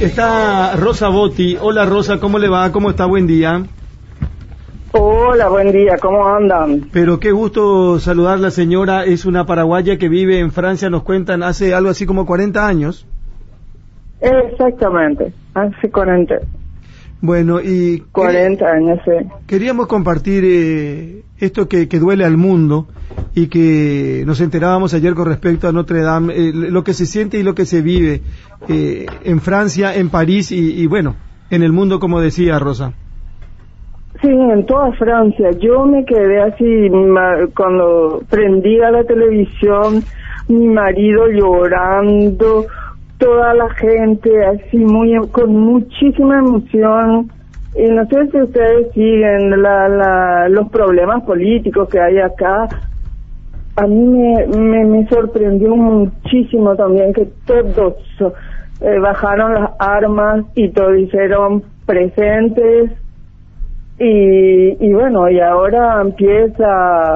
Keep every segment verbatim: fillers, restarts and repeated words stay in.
Está Rosa Botti. Hola Rosa, ¿cómo le va? ¿Cómo está? Buen día. Hola, buen día, ¿cómo andan? Pero qué gusto saludar la señora, es una paraguaya que vive en Francia, nos cuentan, hace algo así como cuarenta años. Exactamente, hace cuarenta. Bueno, y... cuarenta años, sí. Queríamos compartir eh, esto que, que duele al mundo y que nos enterábamos ayer con respecto a Notre Dame, eh, lo que se siente y lo que se vive eh, en Francia, en París y, y bueno, en el mundo, como decía Rosa. Sí, en toda Francia. Yo me quedé así cuando prendía la televisión, mi marido llorando, toda la gente así muy con muchísima emoción. Y no sé si ustedes siguen la, la, los problemas políticos que hay acá. A mí me, me, me sorprendió muchísimo también que todos eh, bajaron las armas y todos hicieron presentes. Y, y bueno, y ahora empieza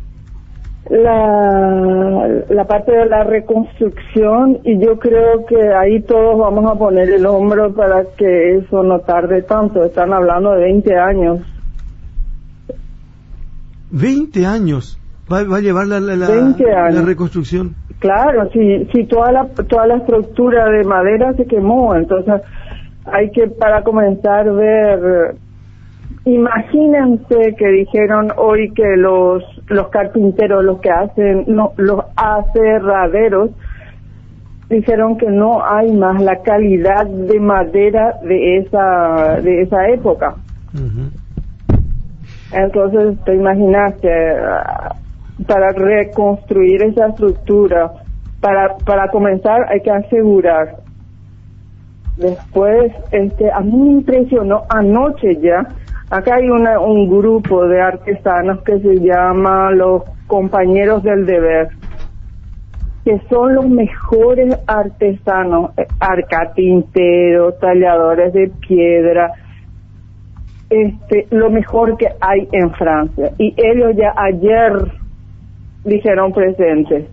la, la parte de la reconstrucción y yo creo que ahí todos vamos a poner el hombro para que eso no tarde tanto. Están hablando de veinte años. veinte años va, va a llevar la, la, la, la reconstrucción. Claro, si, si toda la, toda la estructura de madera se quemó, entonces hay que para comenzar ver. Imagínense que dijeron hoy que los los carpinteros, los que hacen, no, los aserraderos, dijeron que no hay más la calidad de madera de esa de esa época. Uh-huh. Entonces, te imaginas que uh, para reconstruir esa estructura, para para comenzar hay que asegurar. Después, este, a mí me impresionó anoche ya. Acá hay una, un grupo de artesanos que se llama los Compañeros del Deber, que son los mejores artesanos, arcatinteros, talladores de piedra, este, lo mejor que hay en Francia. Y ellos ya ayer dijeron presentes.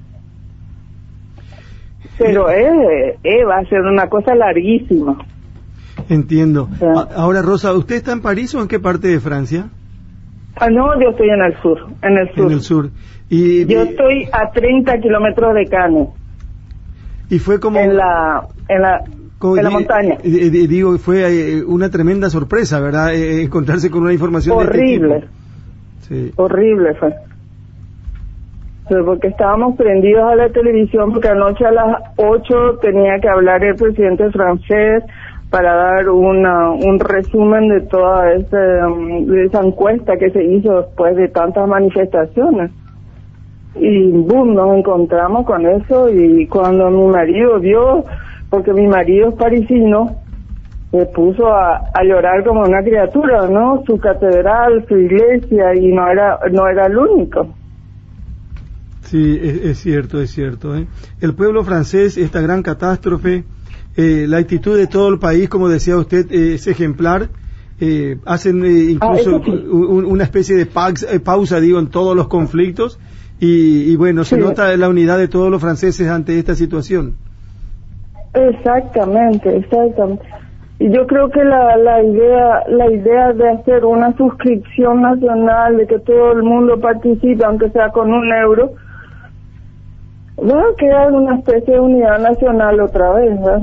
Pero eh, eh, va a ser una cosa larguísima. Entiendo. Sí. Ahora, Rosa, ¿usted está en París o en qué parte de Francia? Ah, no, yo estoy en el sur, en el sur. En el sur. Y, yo y, estoy a treinta kilómetros de Cannes. Y fue como... En la, en la, como, en la montaña. Eh, digo, fue eh, una tremenda sorpresa, ¿verdad? Eh, encontrarse con una información horrible. de este tipo. Sí. Horrible fue. Pero porque estábamos prendidos a la televisión, porque anoche a las ocho tenía que hablar el presidente francés para dar una, un resumen de toda ese, de esa encuesta que se hizo después de tantas manifestaciones. Y boom, nos encontramos con eso y cuando mi marido vio, porque mi marido es parisino, se puso a, a llorar como una criatura, ¿no? Su catedral, su iglesia, y no era, no era el único. Sí, es, es cierto, es cierto. ¿eh? El pueblo francés, esta gran catástrofe, eh, la actitud de todo el país, como decía usted, eh, es ejemplar. Eh, hacen eh, incluso ah, sí. un, una especie de pax, eh, pausa, digo, en todos los conflictos. Y, y bueno, se sí. nota la unidad de todos los franceses ante esta situación. Exactamente, exactamente. Y yo creo que la, la idea la idea de hacer una suscripción nacional, de que todo el mundo participe, aunque sea con un euro, va a crear una especie de unidad nacional otra vez, ¿verdad?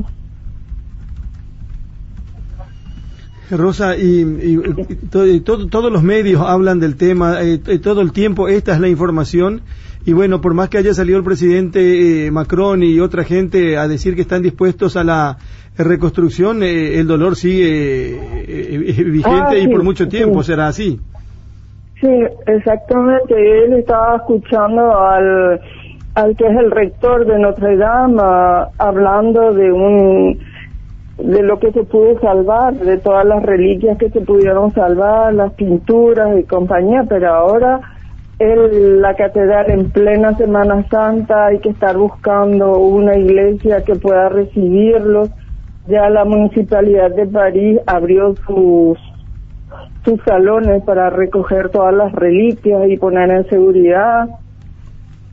Rosa, y, y, y, to, y to, todos los medios hablan del tema, eh, todo el tiempo esta es la información, y bueno, por más que haya salido el presidente eh, Macron y otra gente a decir que están dispuestos a la reconstrucción, eh, el dolor sigue eh, eh, vigente ah, sí, y por mucho tiempo sí. será así. Sí, exactamente. Él estaba escuchando al, al que es el rector de Notre Dame uh, hablando de un de lo que se pudo salvar, de todas las reliquias que se pudieron salvar, las pinturas y compañía, pero ahora el, la catedral en plena Semana Santa hay que estar buscando una iglesia que pueda recibirlos. Ya la Municipalidad de París abrió sus sus salones para recoger todas las reliquias y poner en seguridad.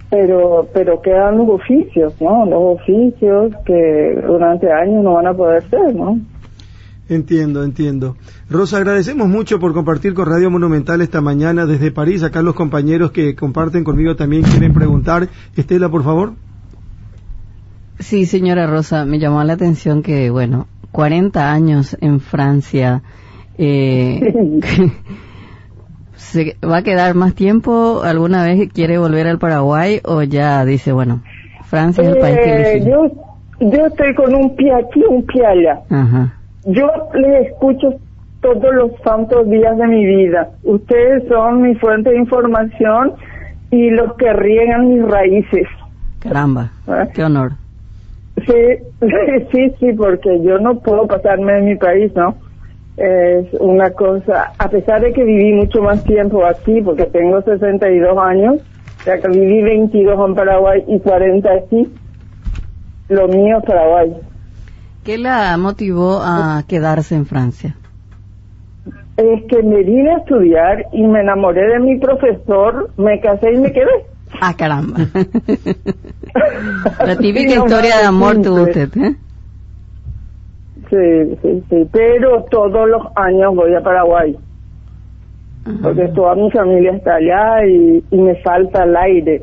pero pero quedan los oficios, ¿no? Los oficios que durante años no van a poder ser, ¿no? Entiendo, entiendo. Rosa, agradecemos mucho por compartir con Radio Monumental esta mañana desde París. Acá los compañeros que comparten conmigo también quieren preguntar. Estela, por favor. Sí, señora Rosa, me llamó la atención que, bueno, cuarenta años en Francia, eh, ¿se va a quedar más tiempo? ¿Alguna vez quiere volver al Paraguay o ya dice, bueno, Francia es el país que elegí? Yo, yo estoy con un pie aquí, un pie allá. Ajá. Yo les escucho todos los santos días de mi vida. Ustedes son mi fuente de información y los que riegan mis raíces. Caramba, ¿Eh? Qué honor. Sí, sí, sí, porque yo no puedo pasarme de mi país, ¿no? Es una cosa, a pesar de que viví mucho más tiempo aquí, porque tengo sesenta y dos años, o sea que viví veintidós en Paraguay y cuarenta aquí, lo mío es Paraguay. ¿Qué la motivó a quedarse en Francia? Es que me vine a estudiar y me enamoré de mi profesor, me casé y me quedé. Ah, caramba. La típica sí, historia de amor simple. Tuvo usted, ¿eh? Sí, sí, sí, pero todos los años voy a Paraguay. Ajá. Porque toda mi familia está allá y, y me falta el aire.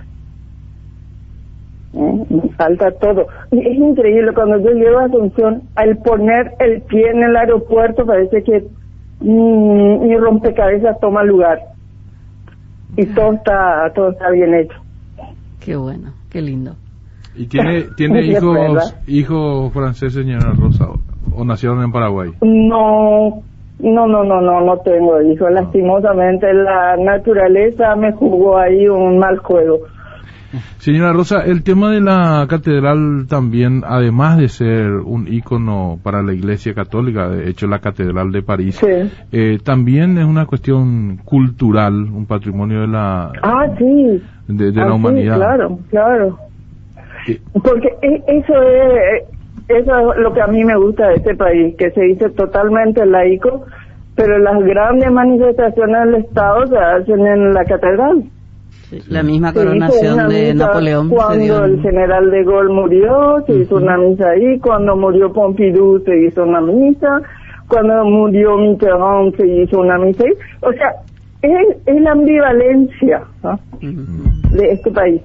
¿Eh? Me falta todo. Y es increíble, cuando yo llego a Asunción, al poner el pie en el aeropuerto parece que mm, mi rompecabezas toma lugar. Y todo está todo está bien hecho. Qué bueno, qué lindo. ¿Y tiene tiene hijos hijos franceses, señora Rosa, o nacieron en Paraguay? No, no, no, no, no, no tengo hijos. Lastimosamente la naturaleza me jugó ahí un mal juego. Señora Rosa, el tema de la catedral también, además de ser un ícono para la Iglesia Católica, de hecho la Catedral de París, sí. eh, también es una cuestión cultural, un patrimonio de la ah sí de, de ah, la humanidad. Sí, claro, claro. Sí. Porque eso es eso es lo que a mí me gusta de este país, que se dice totalmente laico, pero las grandes manifestaciones del Estado se hacen en la catedral. Sí, la misma coronación de Napoleón. Cuando el general de Gaulle murió, se uh-huh. hizo una misa ahí. Cuando murió Pompidou, se hizo una misa. Cuando murió Mitterrand, se hizo una misa ahí. O sea, es, es la ambivalencia, ¿no? uh-huh. de este país.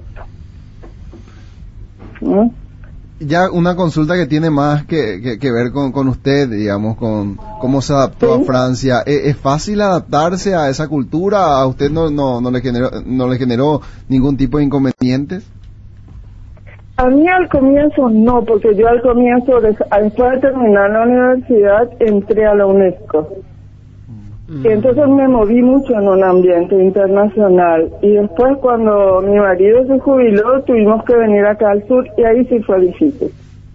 ¿no? Ya una consulta que tiene más que, que, que ver con, con usted, digamos, con cómo se adaptó ¿Sí? a Francia. ¿Es, ¿Es fácil adaptarse a esa cultura? ¿A usted no, no, no, le generó, no le generó ningún tipo de inconvenientes? A mí al comienzo no, porque yo al comienzo, después de terminar la universidad, entré a la UNESCO. Y entonces me moví mucho en un ambiente internacional. Y después, cuando mi marido se jubiló, tuvimos que venir acá al sur y ahí sí fue difícil.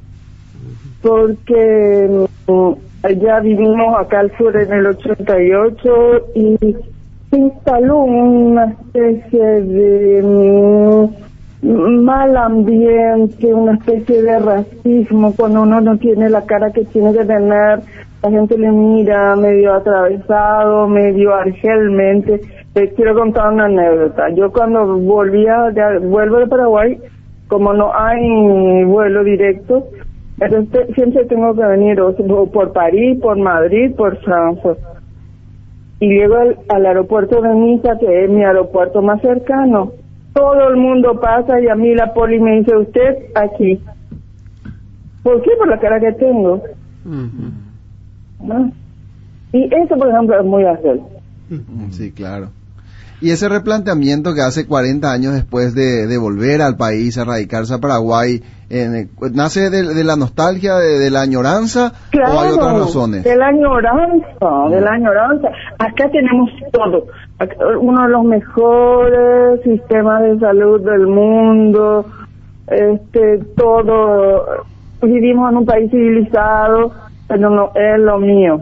Porque ya vivimos acá al sur en el ochenta y ocho y se instaló una especie de mal ambiente, una especie de racismo cuando uno no tiene la cara que tiene que tener. La gente le mira medio atravesado, medio argelmente. Les quiero contar una anécdota. Yo cuando volvía, de, vuelvo de Paraguay, como no hay vuelo directo, entonces siempre tengo que venir o, o por París, por Madrid, por Frankfurt. Y llego al, al aeropuerto de Niza, que es mi aeropuerto más cercano. Todo el mundo pasa y a mí la poli me dice, usted aquí. ¿Por qué? Por la cara que tengo. Uh-huh. ¿No? Y eso, por ejemplo, es muy ágil. Sí, claro. Y ese replanteamiento que hace cuarenta años después de, de volver al país, a radicarse a Paraguay, en, ¿nace de, de la nostalgia, de, de la añoranza, claro, o hay otras razones? De la añoranza, de la añoranza. Acá tenemos todo. Uno de los mejores sistemas de salud del mundo, este, todo. Vivimos en un país civilizado, pero no es lo mío.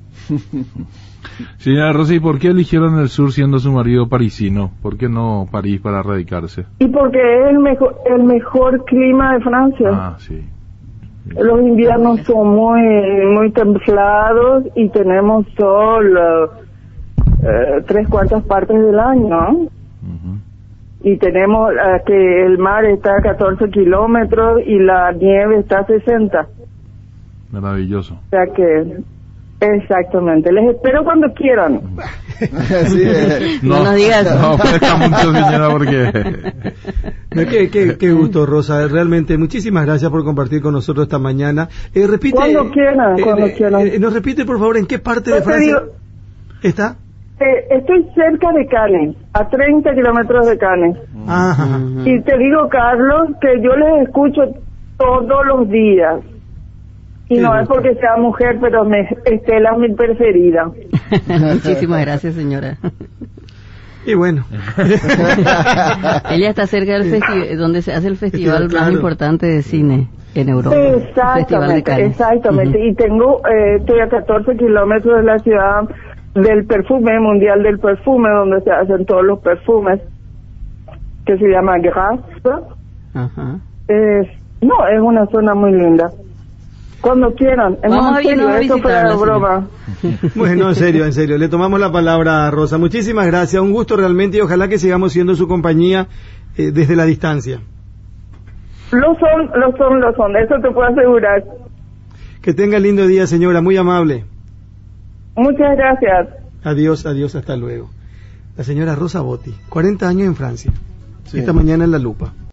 Señora Rosy, ¿por qué eligieron el sur siendo su marido parisino? ¿Por qué no París para radicarse? Y porque es el mejor, el mejor clima de Francia. Ah, sí. Los inviernos son muy muy templados y tenemos sol uh, uh, tres cuartas partes del año, ¿no? Uh-huh. y tenemos uh, que el mar está a catorce kilómetros y la nieve está a sesenta. Maravilloso. O sea que, exactamente. Les espero cuando quieran. Sí, eh. No, no nos digas. No ofrezca mucho, señora, porque... No, qué, qué, qué gusto, Rosa. Realmente, muchísimas gracias por compartir con nosotros esta mañana. Eh, repite, Cuando quieran, eh, cuando eh, quieran. Eh, nos repite, por favor, en qué parte Yo de te Francia digo- está. Eh, estoy cerca de Cannes, a treinta kilómetros de Cannes. Ajá. Y te digo, Carlos, que yo les escucho todos los días. Y Qué no es gusto. porque sea mujer, pero me, Estela es mi preferida. Muchísimas gracias, señora. Y bueno. Ella está cerca del festival, donde se hace el festival Claro. más importante de cine en Europa. el Festival de Exactamente, Cannes. exactamente. Ujú. Y tengo, eh, estoy a catorce kilómetros de la ciudad del perfume, mundial del perfume, donde se hacen todos los perfumes, que se llama Grasse. Ajá. Es, no, es una zona muy linda. Cuando quieran. Es Vamos más a en serio, irnos a esto fue visitarla, de broma. Bueno, en serio, en serio. Le tomamos la palabra a Rosa. Muchísimas gracias. Un gusto realmente y ojalá que sigamos siendo su compañía eh, desde la distancia. Lo son, lo son, lo son. Eso te puedo asegurar. Que tenga lindo día, señora. Muy amable. Muchas gracias. Adiós, adiós, hasta luego. La señora Rosa Botti, cuarenta años en Francia. Sí. Esta mañana en La Lupa.